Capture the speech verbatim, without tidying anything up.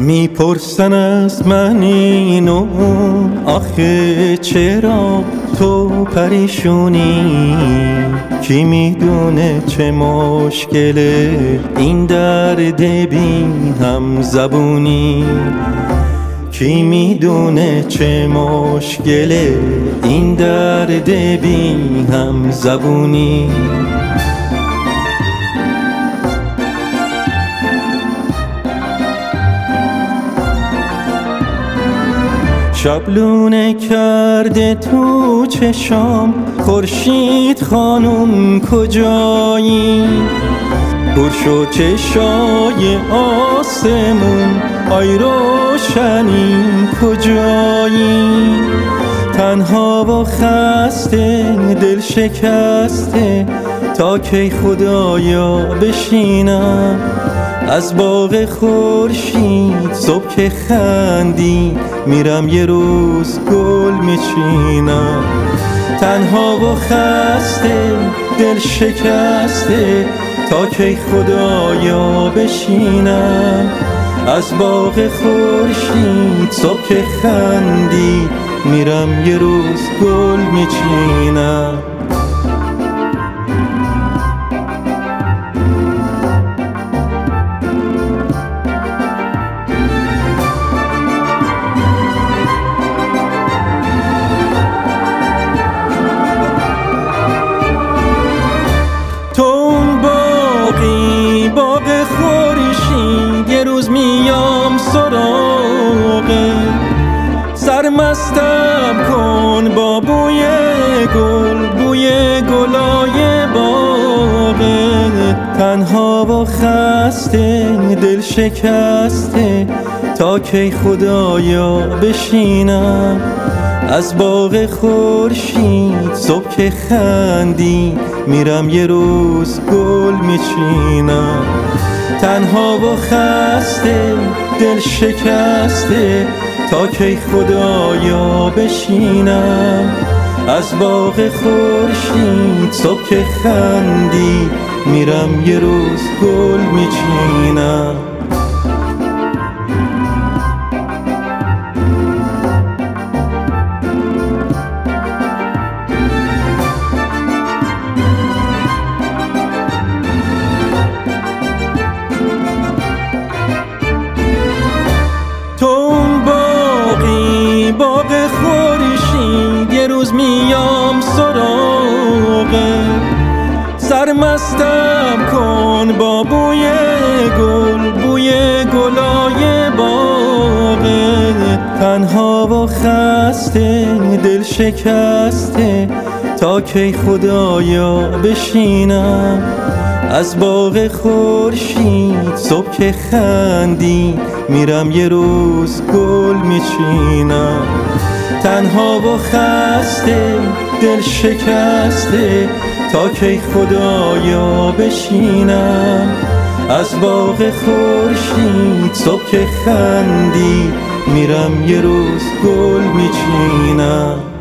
میپرسن از من اینو آخه چرا تو پریشونی؟ کی میدونه چه مشکله این درد بی هم زبونی؟ کی میدونه چه مشکله این درد بی هم زبونی؟ شبلونه کرده تو چشام خورشید خانم کجایی؟ پر شد چشای آسمون آی روشنی کجایی؟ تنها و خسته دل شکسته تا کی خدایا بشینم از باغ خورشید صبح که خندی میرم یه روز گل میچینم. تنها و خسته دل شکسته تا کی خدایا بشینم از باغ خورشید صبح که خندی میرم یه روز گل میچینم. باغ خورشید یه روز میام سراغه، سرمستم کن با بوی گل بوی گلای باغه. تنها و خسته دل شکسته تا کی خدایا بشینم از باغ خورشید صبح که خندی میرم یه روز گل میچینم. تنها و خسته دل شکسته تا کی خدایا بشینم از باغ خورشید صبح که خندی میرم یه روز گل میچینم. باغ خورشید یه روز میام سراغه، سرمستم کن با بوی گل بوی گلای باغه. تنها و خسته دل شکسته تا کی خدایا بشینم از باغ خورشید صبح که خندی میرم یه روز گل میچینم. تنها و خسته دل شکسته تا کی خدایا بشینم از باغ خورشید صبح که خندی میرم یه روز گل میچینم.